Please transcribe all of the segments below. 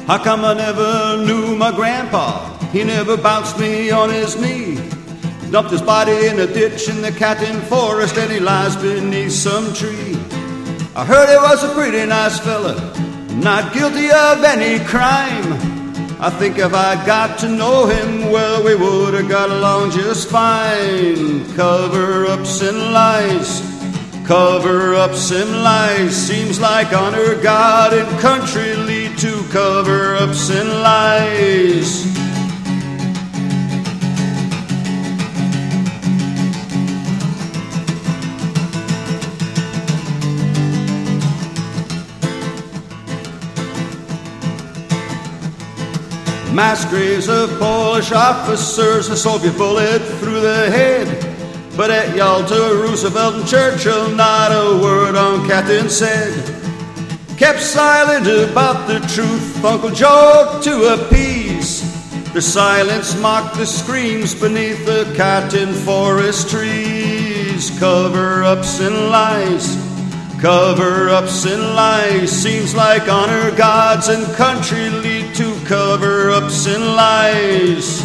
How come I never knew my grandpa? He never bounced me on his knee. Dumped his body in a ditch in the Catton Forest, and he lies beneath some tree. I heard he was a pretty nice fella, not guilty of any crime. I think if I got to know him, well, we would have got along just fine. Cover-ups and lies, cover-ups and lies. Seems like honor, God, and country lead to cover-ups and lies. Mass graves of Polish officers, a Soviet bullet through the head. But at Yalta, Roosevelt and Churchill, not a word on Catton said. Kept silent about the truth, Uncle Joe to appease. The silence mocked the screams beneath the Catton Forest trees. Cover-ups and lies, cover-ups and lies. Seems like honor, gods, and country lead to cover-ups and lies.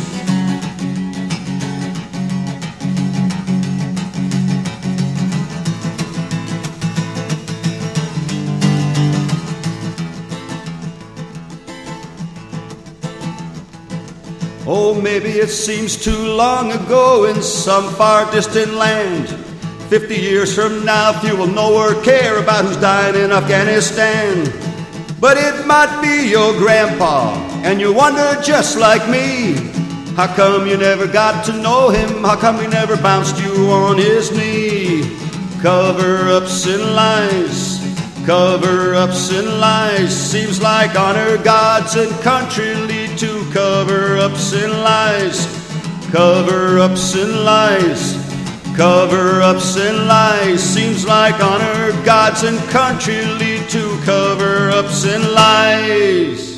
Oh, maybe it seems too long ago in some far distant land. 50 years from now, few will know or care about who's dying in Afghanistan. But it might be your grandpa, and you wonder just like me, how come you never got to know him? How come he never bounced you on his knee? Cover-ups and lies, cover-ups and lies. Seems like honor, gods, and country lead to cover-ups and lies. Cover-ups and lies, cover-ups and lies. Seems like honor, gods, and country lead to cover-ups and lies.